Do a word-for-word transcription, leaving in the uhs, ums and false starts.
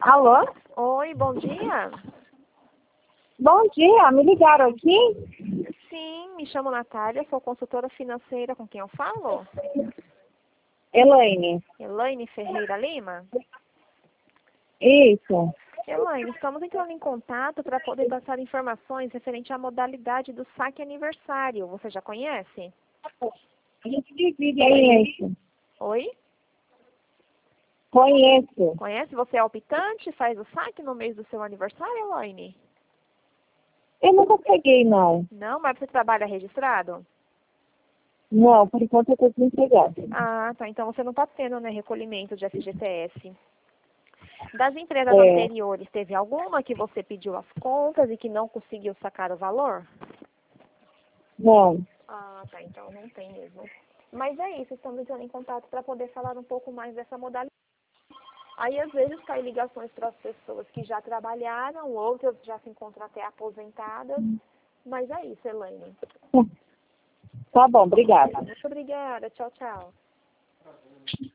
Alô? Oi, bom dia. Bom dia, me ligaram aqui? Sim, me chamo Natália, sou consultora financeira. Com quem eu falo? Elaine. Elaine Ferreira Lima? Isso. Elaine, estamos entrando em contato para poder passar informações referente à modalidade do saque aniversário. Você já conhece? Conheço. Oi? Conheço. Conhece? Você é optante? Faz o saque no mês do seu aniversário, Elaine? Eu nunca peguei, não. Não, mas você trabalha registrado? Não, por enquanto eu estou desempregada. Ah, tá. Então você não está tendo, né, recolhimento de F G T S. Das empresas É, anteriores, teve alguma que você pediu as contas e que não conseguiu sacar o valor? não. Ah, tá. Então não tem mesmo. Mas é isso, estamos entrando em contato para poder falar um pouco mais dessa modalidade. Aí, às vezes, caem ligações para as pessoas que já trabalharam, outras já se encontram até aposentadas. Mas é isso, Elaine. Tá bom, obrigada. Muito obrigada. Tchau, tchau.